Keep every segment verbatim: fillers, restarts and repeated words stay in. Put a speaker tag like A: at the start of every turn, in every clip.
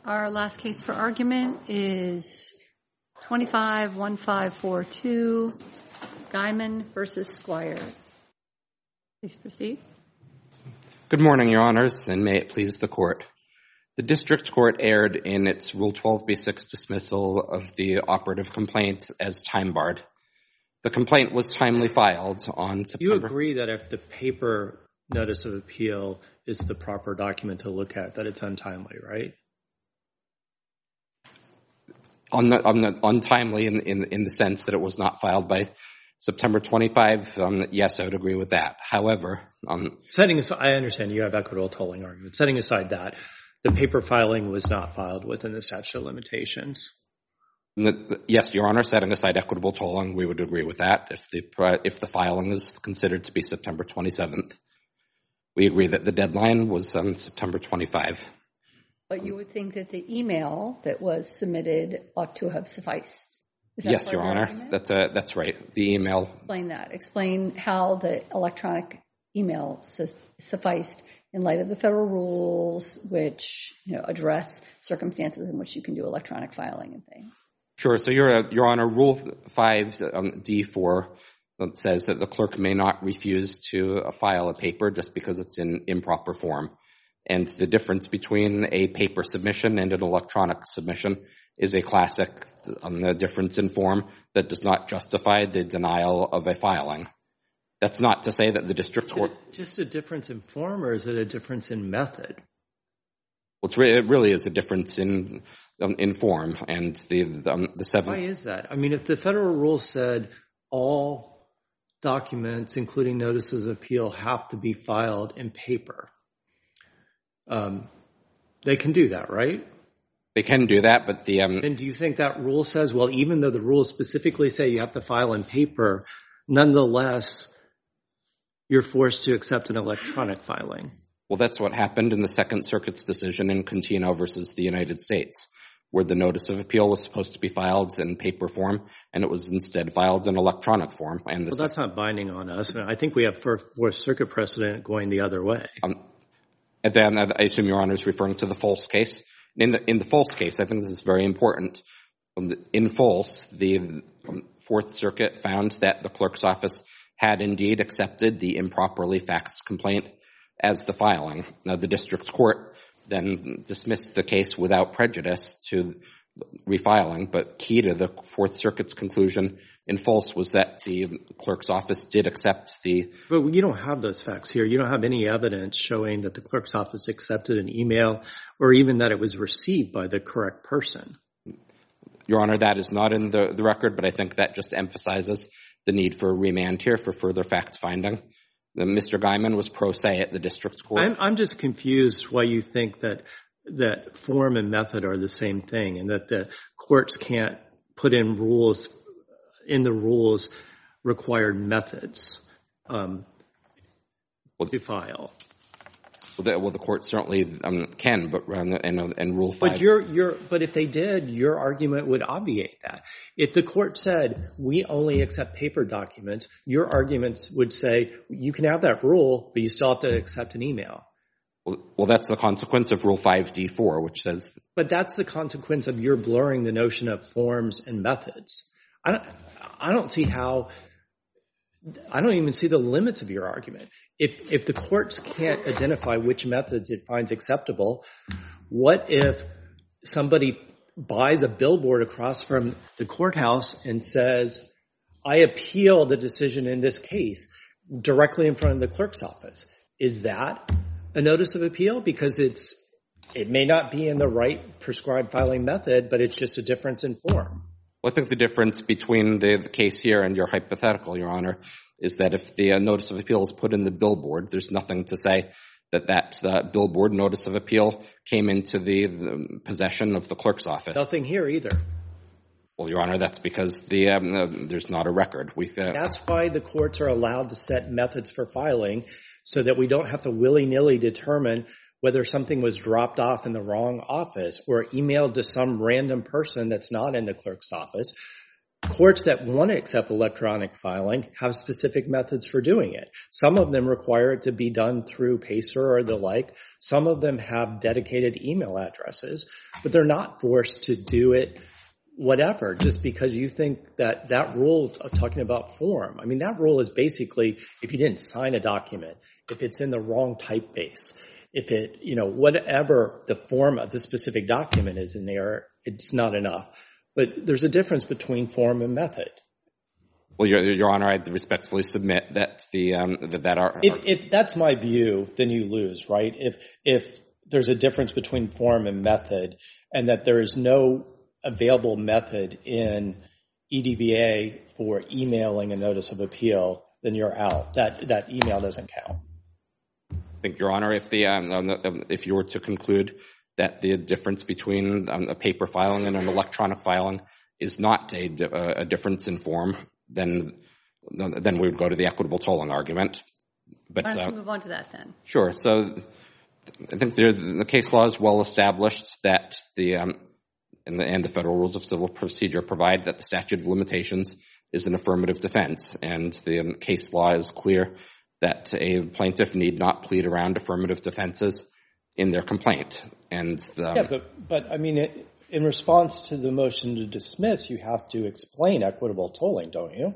A: Our last case for argument is twenty-five one five four two, Guyman v. Squires. Please proceed.
B: Good morning, Your Honors, and may it please the Court. The District Court erred in its Rule twelve b six dismissal of the operative complaint as time-barred. The complaint was timely filed on September...
C: You agree that if the paper notice of appeal is the proper document to look at, that it's untimely, right?
B: On the, on the, untimely in, in, in the sense that it was not filed by September twenty-fifth, um, yes, I would agree with that. However... Um,
C: Setting aside, I understand you have equitable tolling argument. Setting aside that, the paper filing was not filed within the statute of limitations.
B: The, the, yes, Your Honor, setting aside equitable tolling, we would agree with that. If the, uh, if the filing is considered to be September twenty-seventh, we agree that the deadline was um, September twenty-fifth.
A: But you would think that the email that was submitted ought to have sufficed. Is that
B: yes, Your Honor. That's, uh, that's right. The email.
A: Explain that. Explain how the electronic email su- sufficed in light of the federal rules, which, you know, address circumstances in which you can do electronic filing and things.
B: Sure. So, Your, Your Honor, Rule five D four says that the clerk may not refuse to uh, file a paper just because it's in improper form. And the difference between a paper submission and an electronic submission is a classic um, the difference in form that does not justify the denial of a filing. That's not to say that the district court...
C: Is it just a difference in form, or is it a difference in method?
B: Well, it's re- it really is a difference in um, in form, and the the, um, the seven...
C: Why is that? I mean, if the federal rule said all documents, including notices of appeal, have to be filed in paper, um, they can do that, right?
B: They can do that, but the... Um,
C: and do you think that rule says, well, even though the rules specifically say you have to file in paper, nonetheless, you're forced to accept an electronic filing?
B: Well, that's what happened in the Second Circuit's decision in Contino versus the United States, where the notice of appeal was supposed to be filed in paper form, and it was instead filed in electronic form. And the
C: well, that's not binding on us. I think we have Fourth Circuit precedent going the other way. Um,
B: and then I assume Your Honor is referring to the Folse case. In the, in the Folse case, I think this is very important. In Folse, the Fourth Circuit found that the clerk's office had indeed accepted the improperly faxed complaint as the filing. Now, the district court then dismissed the case without prejudice to refiling, but key to the Fourth Circuit's conclusion in Folse was that the clerk's office did accept the...
C: But you don't have those facts here. You don't have any evidence showing that the clerk's office accepted an email or even that it was received by the correct person.
B: Your Honor, that is not in the, the record, but I think that just emphasizes the need for a remand here for further fact-finding. Mister Guyman was pro se at the district court.
C: I'm, I'm just confused why you think that that form and method are the same thing and that the courts can't put in rules, in the rules, required methods um, well, to file.
B: Well, the, well, the court certainly um, can, but in, in, in Rule five...
C: But, you're, you're, but if they did, your argument would obviate that. If the court said, we only accept paper documents, your arguments would say, you can have that rule, but you still have to accept an email.
B: Well, well that's the consequence of Rule five D four, which says...
C: But that's the consequence of your blurring the notion of forms and methods. I don't, I don't see how... I don't even see the limits of your argument. If if the courts can't identify which methods it finds acceptable, what if somebody buys a billboard across from the courthouse and says, I appeal the decision in this case directly in front of the clerk's office? Is that a notice of appeal? Because it's it may not be in the right prescribed filing method, but it's just a difference in form.
B: Well, I think the difference between the, the case here and your hypothetical, Your Honor, is that if the uh, notice of appeal is put in the billboard, there's nothing to say that that uh, billboard notice of appeal came into the, the possession of the clerk's office.
C: Nothing here either.
B: Well, Your Honor, that's because the um, uh, there's not a record. We, uh,
C: that's why the courts are allowed to set methods for filing so that we don't have to willy-nilly determine whether something was dropped off in the wrong office or emailed to some random person that's not in the clerk's office. courts that want to accept electronic filing have specific methods for doing it. Some of them require it to be done through PACER or the like. Some of them have dedicated email addresses, but they're not forced to do it whatever, just because you think that that rule of talking about form. I mean, that rule is basically if you didn't sign a document, if it's in the wrong typeface, if it, you know, whatever the form of the specific document is in there, it's not enough. But there's a difference between form and method.
B: Well, Your, Your Honor, I respectfully submit that the um, that, that are.
C: If, if that's my view, then you lose, right? If if there's a difference between form and method, and that there is no available method in E D B A for emailing a notice of appeal, then you're out. That that email doesn't count.
B: I think, Your Honor, if the um, if you were to conclude that the difference between um, a paper filing and an electronic filing is not a, a difference in form, then then we would go to the equitable tolling argument. But
A: why don't
B: uh,
A: you move on to that then?
B: Sure. So I think there, the case law is well established that the um, and the, and the federal rules of civil procedure provide that the statute of limitations is an affirmative defense, and the um, case law is clear that a plaintiff need not plead around affirmative defenses in their complaint. And the,
C: yeah, but but I mean, it, in response to the motion to dismiss, you have to explain equitable tolling, don't you?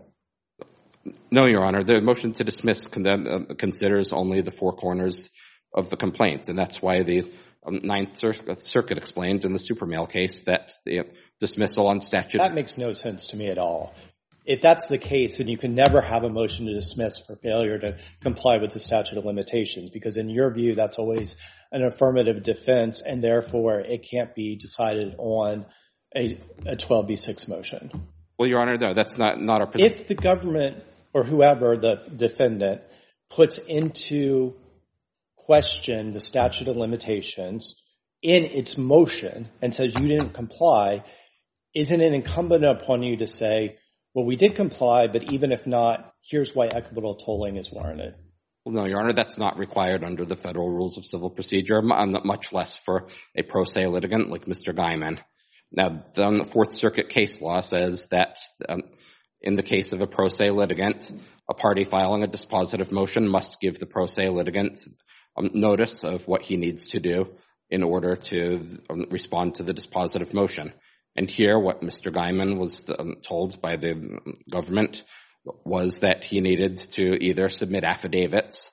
B: No, Your Honor. The motion to dismiss con- uh, considers only the four corners of the complaint, and that's why the um, Ninth Cir- Circuit explained in the Supermail case that the uh, dismissal on statute.
C: That makes no sense to me at all. If that's the case, then you can never have a motion to dismiss for failure to comply with the statute of limitations, because in your view, that's always an affirmative defense, and therefore it can't be decided on a, a twelve B six motion.
B: Well, Your Honor, no, that's not, not our position.
C: If the government or whoever, the defendant, puts into question the statute of limitations in its motion and says you didn't comply, isn't it incumbent upon you to say, well, we did comply, but even if not, here's why equitable tolling is warranted?
B: Well, no, Your Honor, that's not required under the federal rules of civil procedure, much less for a pro se litigant like Mister Guyman. Now, the Fourth Circuit case law says that um, in the case of a pro se litigant, a party filing a dispositive motion must give the pro se litigant um, notice of what he needs to do in order to um, respond to the dispositive motion. And here, what Mister Guyman was um, told by the government was that he needed to either submit affidavits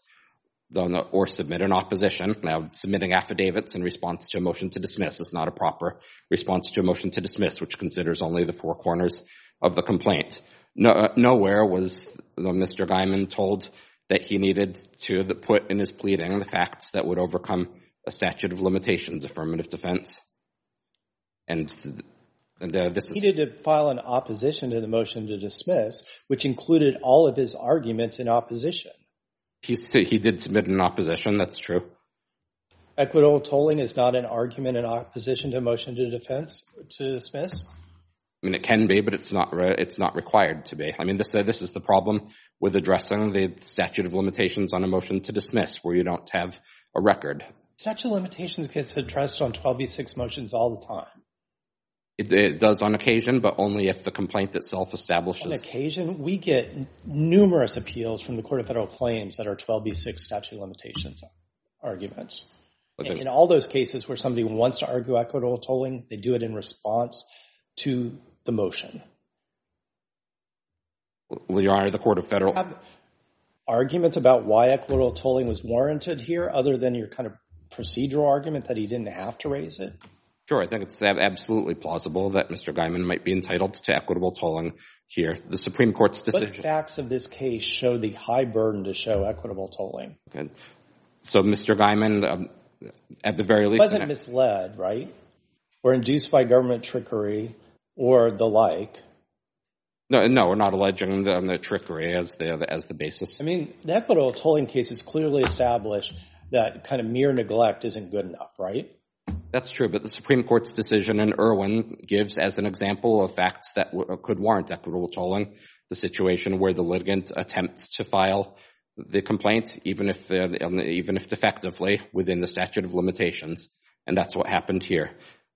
B: or submit an opposition. Now, submitting affidavits in response to a motion to dismiss is not a proper response to a motion to dismiss, which considers only the four corners of the complaint. No, uh, nowhere was uh, Mister Guyman told that he needed to the, put in his pleading the facts that would overcome a statute of limitations affirmative defense. And And, uh, this is
C: he needed to file an opposition to the motion to dismiss, which included all of his arguments in opposition.
B: He, he did submit an opposition, that's true.
C: Equitable tolling is not an argument in opposition to a motion to defense to dismiss?
B: I mean, it can be, but it's not re- it's not required to be. I mean, this uh, this is the problem with addressing the statute of limitations on a motion to dismiss, where you don't have a record.
C: Statute of limitations gets addressed on twelve B six motions all the time.
B: It, it does on occasion, but only if the complaint itself establishes.
C: On occasion, we get numerous appeals from the Court of Federal Claims that are twelve B six statute of limitations arguments. In, in all those cases where somebody wants to argue equitable tolling, they do it in response to the motion.
B: Well, Your Honor, the Court of Federal...
C: Have arguments about why equitable tolling was warranted here, other than your kind of procedural argument that he didn't have to raise it?
B: Sure, I think it's absolutely plausible that Mister Guyman might be entitled to equitable tolling here. The Supreme Court's decision...
C: What facts of this case show the high burden to show equitable tolling?
B: Okay. So Mister Guyman, um, at the very least...
C: wasn't misled, right? Or induced by government trickery or the like.
B: No, no, we're not alleging the, the trickery as the as the basis.
C: I mean, the equitable tolling case is clearly established that kind of mere neglect isn't good enough, right?
B: That's true, but the Supreme Court's decision in Irwin gives as an example of facts that w- could warrant equitable tolling the situation where the litigant attempts to file the complaint, even if uh, even if defectively, within the statute of limitations, and that's what happened here.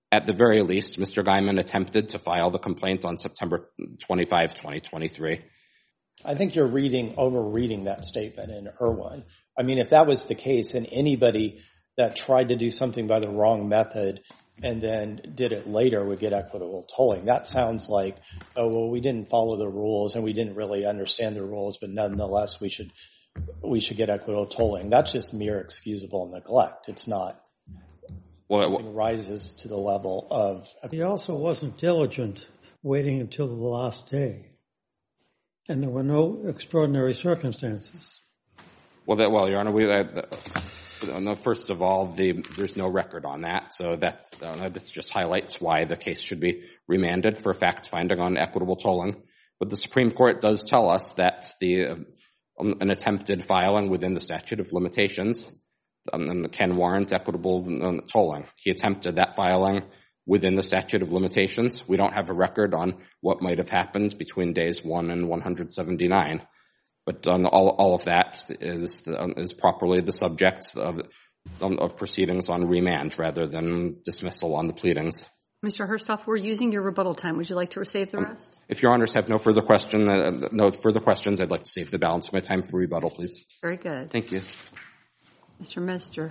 B: at the very least, Mister Guyman attempted to file the complaint on September twenty-fifth, twenty twenty-three.
C: I think you're reading, over-reading that statement in Irwin. I mean, if that was the case, and anybody that tried to do something by the wrong method and then did it later would get equitable tolling. That sounds like, oh, well, we didn't follow the rules and we didn't really understand the rules, but nonetheless, we should we should get equitable tolling. That's just mere excusable neglect. It's not
B: well,
C: something rises to the level of...
D: He also wasn't diligent waiting until the last day. And there were no extraordinary circumstances.
B: Well, that, well, Your Honor, we, uh, no, first of all, the, there's no record on that, so that's, uh, this just highlights why the case should be remanded for fact-finding on equitable tolling. But the Supreme Court does tell us that the uh, um, an attempted filing within the statute of limitations um, can warrant equitable um, tolling. He attempted that filing within the statute of limitations. We don't have a record on what might have happened between days one and one hundred seventy-nine. But um, all, all of that is um, is properly the subject of um, of proceedings on remand rather than dismissal on the pleadings.
A: Mister Herstoff, we're using your rebuttal time. Would you like to save the rest? Um,
B: if Your Honors have no further question, uh, no further questions, I'd like to save the balance of my time for rebuttal, please.
A: Very good.
B: Thank you.
A: Mister Mister.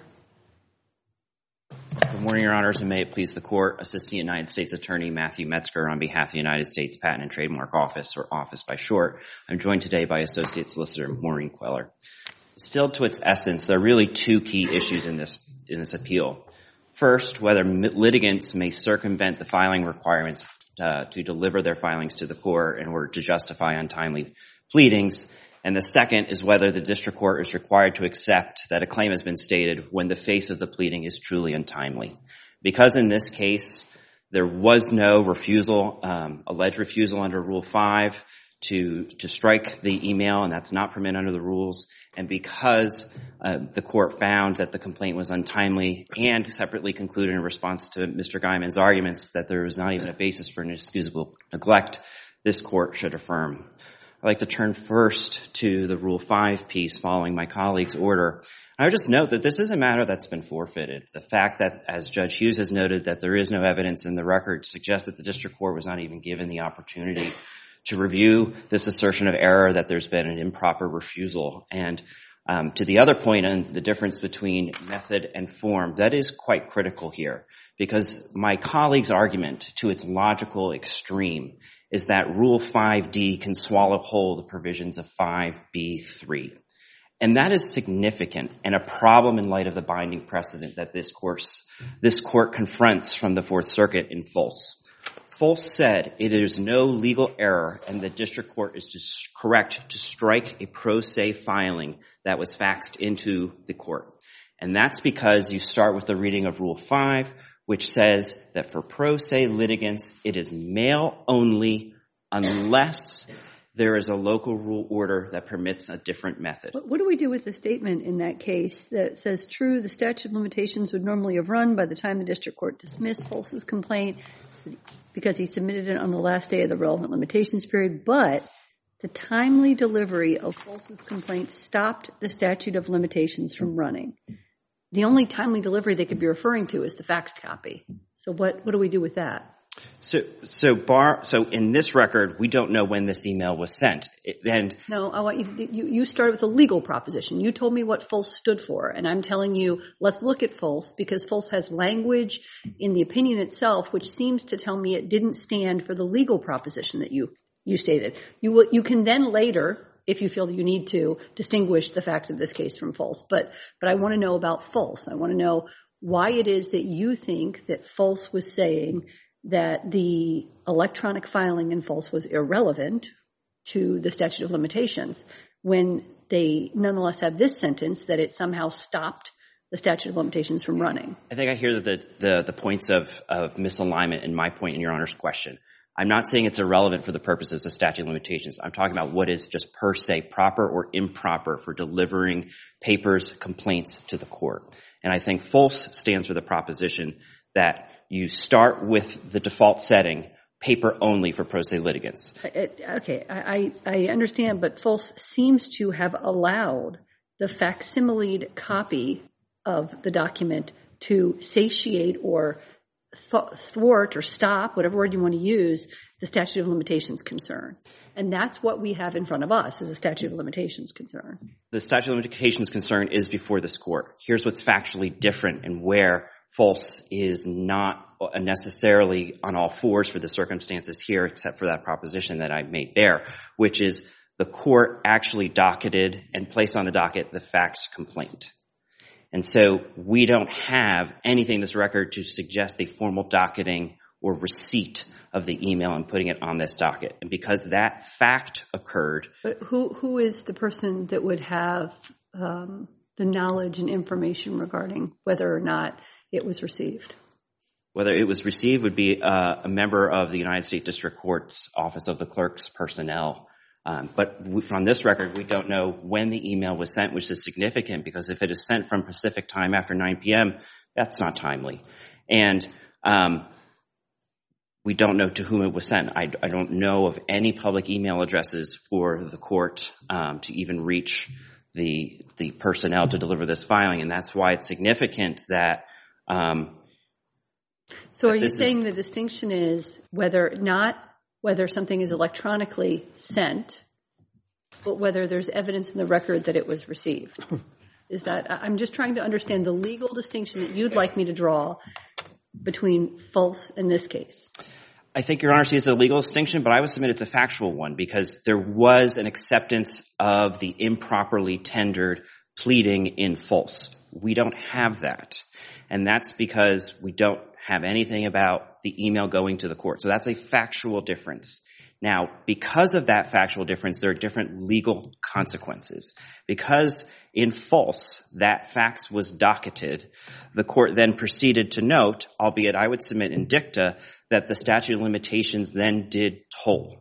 E: Good morning, Your Honors, and may it please the Court. Assistant United States Attorney Matthew Metzger on behalf of the United States Patent and Trademark Office, or Office by short. I'm joined today by Associate Solicitor Maureen Queller. Distilled to its essence, there are really two key issues in this in this appeal. First, whether litigants may circumvent the filing requirements uh, to deliver their filings to the court in order to justify untimely pleadings. And the second is whether the district court is required to accept that a claim has been stated when the face of the pleading is truly untimely. Because in this case, there was no refusal, um, alleged refusal under Rule five to, to strike the email, and that's not permitted under the rules. And because uh, the court found that the complaint was untimely and separately concluded in response to Mister Guyman's arguments that there was not even a basis for an excusable neglect, this court should affirm. I'd like to turn first to the Rule five piece following my colleague's order. I would just note that this is a matter that's been forfeited. The fact that, as Judge Hughes has noted, that there is no evidence in the record suggests that the district court was not even given the opportunity to review this assertion of error, that there's been an improper refusal. And um, to the other point on the difference between method and form, that is quite critical here, because my colleague's argument to its logical extreme is that Rule five D can swallow whole the provisions of five B three. And that is significant and a problem in light of the binding precedent that this course, this court confronts from the Fourth Circuit in Fulse. Fulse said it is no legal error and the district court is just correct to strike a pro se filing that was faxed into the court. And that's because you start with the reading of Rule five, which says that for pro se litigants, it is mail only unless there is a local rule order that permits a different method.
A: What do we do with the statement in that case that says, true, the statute of limitations would normally have run by the time the district court dismissed Fulse's complaint because he submitted it on the last day of the relevant limitations period, but the timely delivery of Fulse's complaint stopped the statute of limitations from running. The only timely delivery they could be referring to is the faxed copy. So what, what do we do with that?
E: So, so bar, so in this record, we don't know when this email was sent. It, and
A: no, I want you, you, you started with a legal proposition. You told me what Fulse stood for, and I'm telling you, let's look at Fulse, because Fulse has language in the opinion itself, which seems to tell me it didn't stand for the legal proposition that you, you stated. You will, you can then later, if you feel that you need to, distinguish the facts of this case from Fulse. But, but I want to know about Fulse. I want to know why it is that you think that Fulse was saying that the electronic filing in Fulse was irrelevant to the statute of limitations when they nonetheless have this sentence that it somehow stopped the statute of limitations from running.
E: I think I hear the, the, the points of, of misalignment in my point in Your Honor's question. I'm not saying it's irrelevant for the purposes of statute of limitations. I'm talking about what is just per se proper or improper for delivering papers, complaints to the court. And I think Fulse stands for the proposition that you start with the default setting, paper only for pro se litigants.
A: Okay, I, I understand, but Fulse seems to have allowed the facsimiled copy of the document to satiate or thwart or stop, whatever word you want to use, the statute of limitations concern. And that's what we have in front of us is a statute of limitations concern.
E: The statute of limitations concern is before this court. Here's what's factually different and where false is not necessarily on all fours for the circumstances here, except for that proposition that I made there, which is the court actually docketed and placed on the docket the fax complaint. And so we don't have anything in this record to suggest a formal docketing or receipt of the email and putting it on this docket. And because that fact occurred.
A: But who who is the person that would have um, the knowledge and information regarding whether or not it was received?
E: Whether it was received would be uh, a member of the United States District Court's Office of the Clerk's personnel. Um, but we, from this record, we don't know when the email was sent, which is significant because if it is sent from Pacific time after nine p.m., that's not timely. And um, we don't know to whom it was sent. I, I don't know of any public email addresses for the court um, to even reach the the personnel to deliver this filing, and that's why it's significant that. Um,
A: so, are you saying is, the distinction is whether not whether something is electronically sent, but whether there's evidence in the record that it was received? Is that I'm just trying to understand the legal distinction that you'd like me to draw between false in this case.
E: I think Your Honor sees a legal distinction, but I would submit it's a factual one because there was an acceptance of the improperly tendered pleading in false. We don't have that. And that's because we don't have anything about the email going to the court. So that's a factual difference. Now, because of that factual difference, there are different legal consequences. Because in false, that fax was docketed, the court then proceeded to note, albeit I would submit in dicta, that the statute of limitations then did toll.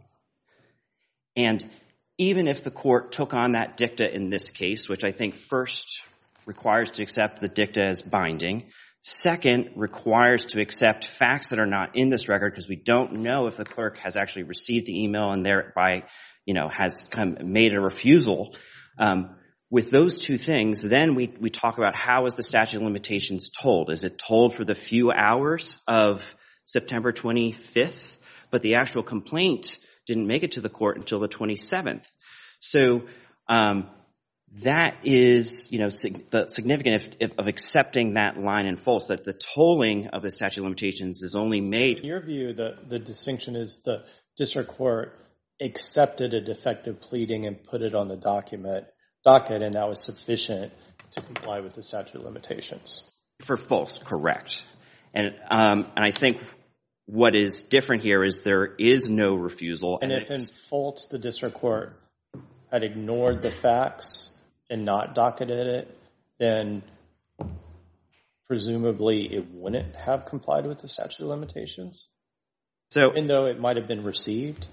E: And even if the court took on that dicta in this case, which I think first requires to accept the dicta as binding, second requires to accept facts that are not in this record because we don't know if the clerk has actually received the email and thereby, you know, has come, made a refusal. Um, with those two things, then we, we talk about how is the statute of limitations told? Is it told for the few hours of September twenty-fifth? But the actual complaint didn't make it to the court until the twenty-seventh. So, um, that is, you know, sig- the significant if, if, of accepting that line in false, that the tolling of the statute of limitations is only made.
C: In your view, the, the distinction is the district court accepted a defective pleading and put it on the document docket, and that was sufficient to comply with the statute of limitations.
E: For false, correct. And um, and I think what is different here is there is no refusal.
C: And, and if in false the district court had ignored the facts and not docketed it, then presumably it wouldn't have complied with the statute of limitations?
E: So,
C: even though it might have been received?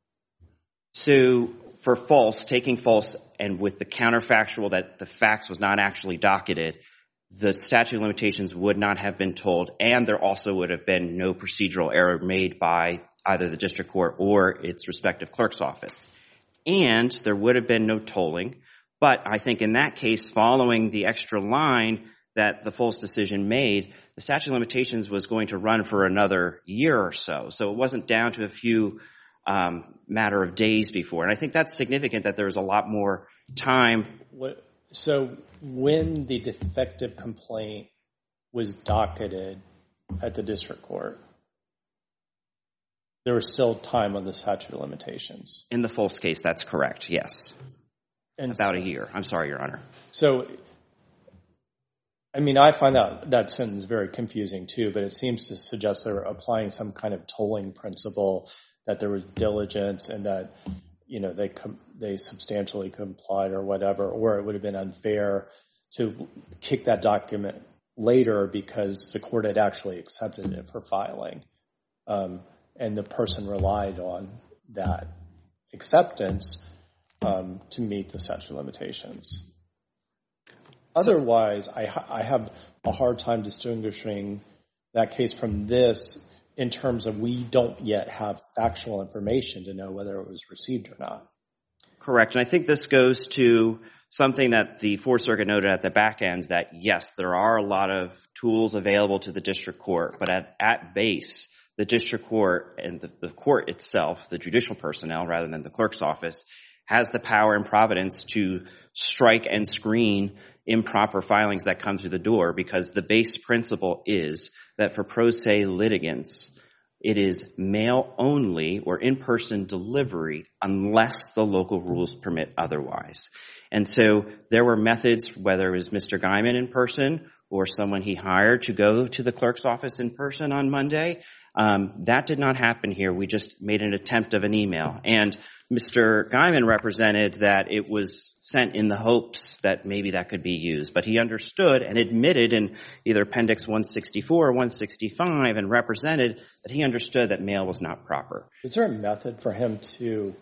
E: So for false, taking false and with the counterfactual that the fax was not actually docketed, the statute of limitations would not have been told, and there also would have been no procedural error made by either the district court or its respective clerk's office. And there would have been no tolling. But I think in that case, following the extra line that the false decision made, the statute of limitations was going to run for another year or so. So it wasn't down to a few um, matter of days before. And I think that's significant that there was a lot more time.
C: What, so when the defective complaint was docketed at the district court, there was still time on the statute of limitations?
E: In the false case, that's correct, yes.
C: And
E: About a year. I'm sorry, Your Honor.
C: So, I mean, I find that, that sentence very confusing too, but it seems to suggest they're applying some kind of tolling principle, that there was diligence and that, you know, they com- they substantially complied or whatever, or it would have been unfair to kick that document later because the court had actually accepted it for filing. Um, and the person relied on that acceptance um, to meet the statute of limitations. Otherwise, I, ha- I have a hard time distinguishing that case from this in terms of we don't yet have factual information to know whether it was received or not.
E: Correct. And I think this goes to something that the Fourth Circuit noted at the back end, that yes, there are a lot of tools available to the district court, but at, at base, the district court and the, the court itself, the judicial personnel rather than the clerk's office, has the power and providence to strike and screen improper filings that come through the door, because the base principle is that for pro se litigants, it is mail only or in-person delivery unless the local rules permit otherwise. And so there were methods, whether it was Mister Guyman in person or someone he hired to go to the clerk's office in person on Monday. Um, that did not happen here. We just made an attempt of an email. And Mister Guyman represented that it was sent in the hopes that maybe that could be used. But he understood and admitted in either Appendix one sixty-four or one sixty-five and represented that he understood that mail was not proper.
C: Is there a method for him to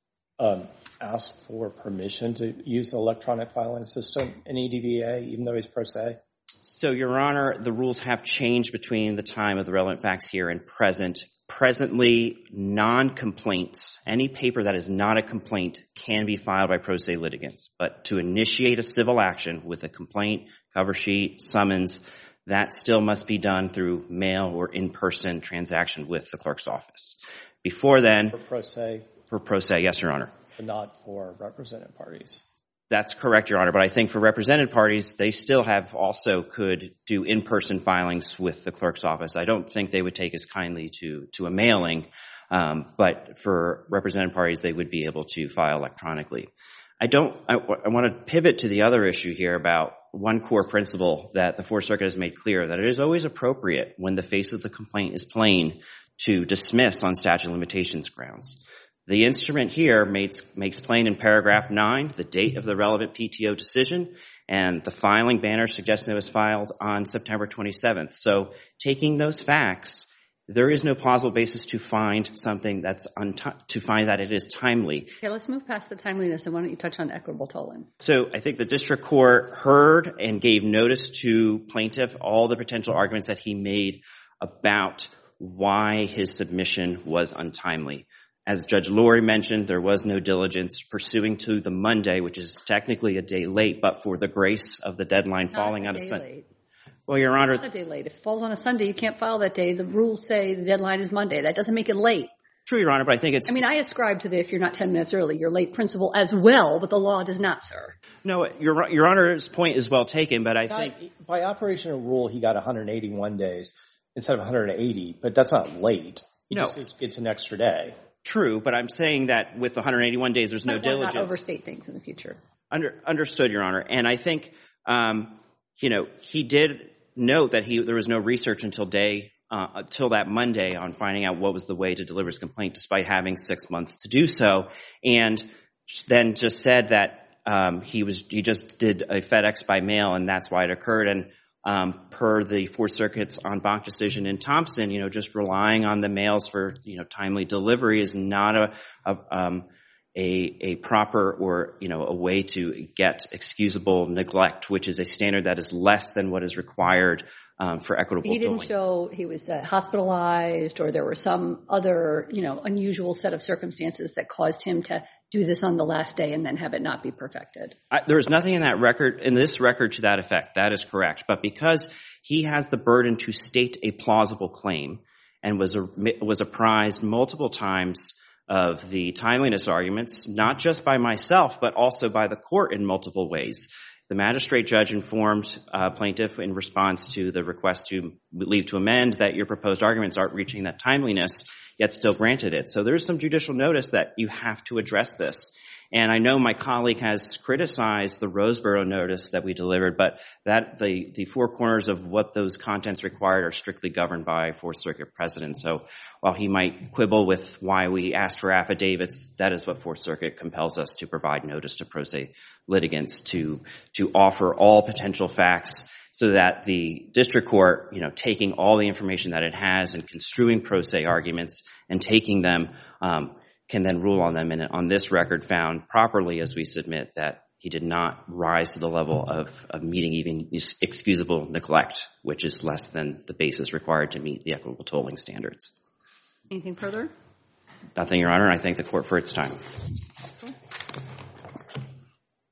C: um, ask for permission to use the electronic filing system in E D V A, even though he's pro se?
E: So, Your Honor, the rules have changed between the time of the relevant facts here and present. Presently, non-complaints, any paper that is not a complaint can be filed by pro se litigants. But to initiate a civil action with a complaint, cover sheet, summons, that still must be done through mail or in-person transaction with the clerk's office. Before then—
C: For pro se?
E: For pro se, yes, Your Honor.
C: But not for represented parties?
E: That's correct, Your Honor. But I think for represented parties, they still have also could do in-person filings with the clerk's office. I don't think they would take as kindly to, to a mailing, um, but for represented parties, they would be able to file electronically. I don't, I, I want to pivot to the other issue here about one core principle that the Fourth Circuit has made clear, that it is always appropriate when the face of the complaint is plain to dismiss on statute of limitations grounds. The instrument here makes, makes plain in paragraph nine the date of the relevant P T O decision, and the filing banner suggesting it was filed on September twenty-seventh. So taking those facts, there is no plausible basis to find something that's unti- to find that it is timely.
A: Okay, let's move past the timeliness, and why don't you touch on equitable tolling?
E: So I think the district court heard and gave notice to plaintiff all the potential arguments that he made about why his submission was untimely. As Judge Lurie mentioned, there was no diligence pursuing to the Monday, which is technically a day late, but for the grace of the deadline
A: Not
E: falling
A: a
E: on a
A: day
E: Sunday.
A: late.
E: Well, Your Honor—
A: Not a day late. If it falls on a Sunday, you can't file that day. The rules say the deadline is Monday. That doesn't make it late.
E: True, Your Honor, but I think it's—
A: I mean, I ascribe to the if you're not ten minutes early, you're late principle as well, but the law does not, sir.
E: No, Your, Your Honor's point is well taken, but I
C: Not,
E: think—
C: by operation of rule, he got one hundred eighty-one days instead of one hundred eighty, but that's not late. He
E: No.
C: just gets an extra day.
E: True, but I'm saying that with one hundred eighty-one days, there's no
A: But
E: diligence.
A: not overstate things in the future.
E: Under, understood, Your Honor. And I think, um, you know, he did note that he there was no research until day uh, until that Monday on finding out what was the way to deliver his complaint, despite having six months to do so, and then just said that um, he was he just did a FedEx by mail, and that's why it occurred. And um, per the Fourth Circuit's en banc decision in Thompson, you know, just relying on the mails for you know timely delivery is not a, a um, A, a proper or, you know, a way to get excusable neglect, which is a standard that is less than what is required um, for equitable
A: He didn't
E: tolling.
A: show he was uh, hospitalized or there were some other, you know, unusual set of circumstances that caused him to do this on the last day and then have it not be perfected.
E: I, there is nothing in that record, in this record to that effect. That is correct. But because he has the burden to state a plausible claim and was, a, was apprised multiple times of the timeliness arguments, not just by myself, but also by the court in multiple ways. The magistrate judge informed uh, plaintiff in response to the request to leave to amend that your proposed arguments aren't reaching that timeliness, yet still granted it. So there's some judicial notice that you have to address this. And I know my colleague has criticized the Roseboro notice that we delivered, but that the, the four corners of what those contents required are strictly governed by Fourth Circuit precedent. So while he might quibble with why we asked for affidavits, that is what Fourth Circuit compels us to provide notice to pro se litigants to, to offer all potential facts so that the district court, you know, taking all the information that it has and construing pro se arguments and taking them, um, can then rule on them, and on this record found properly as we submit that he did not rise to the level of, of meeting even excusable neglect, which is less than the basis required to meet the equitable tolling standards.
A: Anything further?
E: Nothing, Your Honor. I thank the court for its time.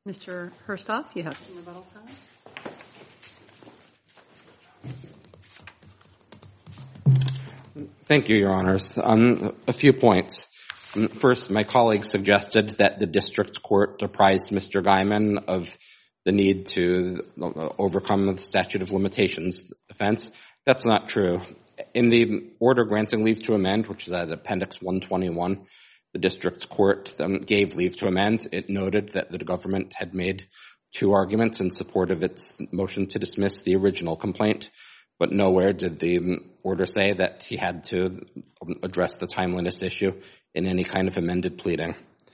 A: Mister Herstoff, you have some rebuttal time.
B: Thank you, Your Honors. Um, a few points. First, my colleague suggested that the district court apprised Mister Guyman of the need to overcome the statute of limitations defense. That's not true. In the order granting leave to amend, which is at Appendix one twenty-one, the district court um, gave leave to amend. It noted that the government had made two arguments in support of its motion to dismiss the original complaint, but nowhere did the order say that he had to address the timeliness issue in any kind of amended pleading.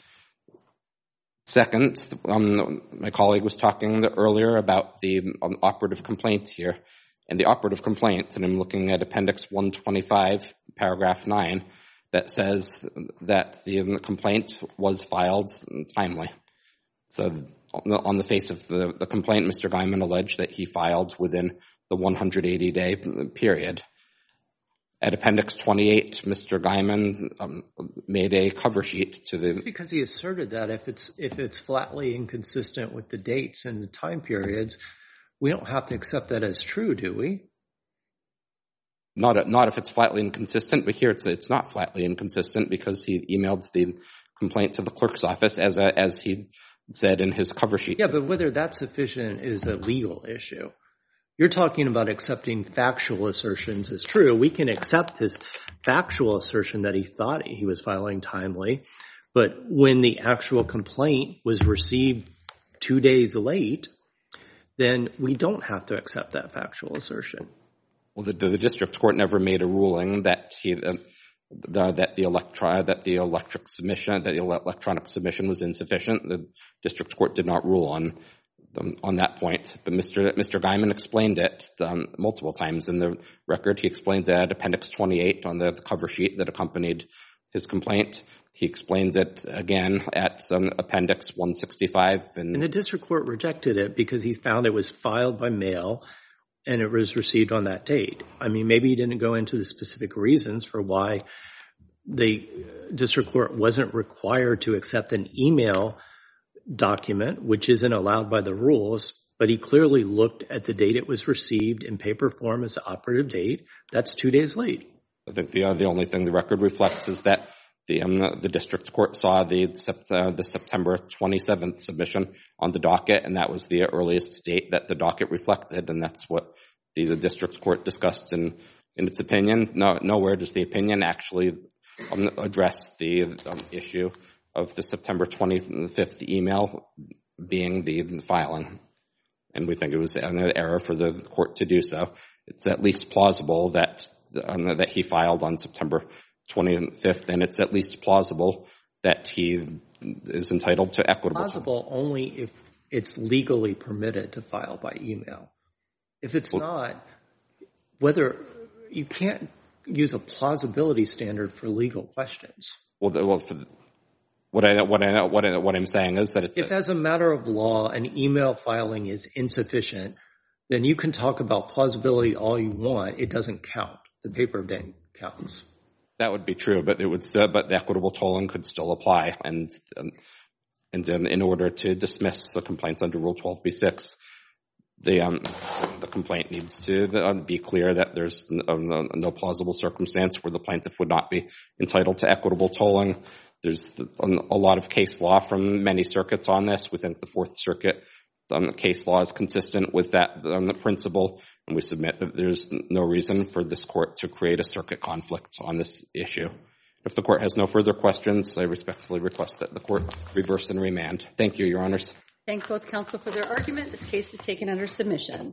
B: Second, um, my colleague was talking earlier about the um, operative complaint here. And the operative complaint, and I'm looking at Appendix one twenty-five, paragraph nine, that says that the um, complaint was filed timely. So on the face of the, the complaint, Mister Guyman alleged that he filed within the one hundred eighty day period. At Appendix twenty-eight, Mister Guyman um, made a cover sheet to the...
C: Because he asserted that if it's if it's flatly inconsistent with the dates and the time periods, we don't have to accept that as true, do we?
B: Not not if it's flatly inconsistent, but here it's it's not flatly inconsistent because he emailed the complaint to the clerk's office as a, as he said in his cover sheet.
C: Yeah, but whether that's sufficient is a legal issue. You're talking about accepting factual assertions as true. We can accept his factual assertion that he thought he was filing timely, but when the actual complaint was received two days late, then we don't have to accept that factual assertion.
B: Well, the, the district court never made a ruling that he uh, the, that the electro that the electric submission that the electronic submission was insufficient. The district court did not rule on um, on that point. But Mister Mister Guyman explained it um, multiple times in the record. He explained that at Appendix twenty-eight on the cover sheet that accompanied his complaint. He explained it again at um, Appendix one sixty-five. And,
C: and the district court rejected it because he found it was filed by mail and it was received on that date. I mean, maybe he didn't go into the specific reasons for why the district court wasn't required to accept an email document, which isn't allowed by the rules, but he clearly looked at the date it was received in paper form as the operative date. That's two days late.
B: I think the, uh, the only thing the record reflects is that The, um, the district court saw the, uh, the September twenty-seventh submission on the docket, and that was the earliest date that the docket reflected, and that's what the, the district court discussed in, in its opinion. No, nowhere does the opinion actually um, address the um, issue of the September twenty-fifth email being the, the filing, and we think it was an error for the court to do so. It's at least plausible that um, that he filed on September twenty-fifth, and it's at least plausible that he is entitled to equitable.
C: Plausible only if it's legally permitted to file by email. If it's well, not, whether you can't use a plausibility standard for legal questions.
B: Well, the, well for the, what I what I what I, what I'm saying is that it's
C: if
B: a,
C: as a matter of law an email filing is insufficient, then you can talk about plausibility all you want. It doesn't count. The paper date counts.
B: That would be true, but it would still, but the equitable tolling could still apply, and um, and um, in order to dismiss the complaint under Rule twelve B six, the um, the complaint needs to uh, be clear that there's no, no, no plausible circumstance where the plaintiff would not be entitled to equitable tolling. There's a lot of case law from many circuits on this. We think the Fourth Circuit um, case law is consistent with that um, principle, and we submit that there's no reason for this court to create a circuit conflict on this issue. If the court has no further questions, I respectfully request that the court reverse and remand. Thank you, Your Honors.
A: Thank both counsel for their argument. This case is taken under submission.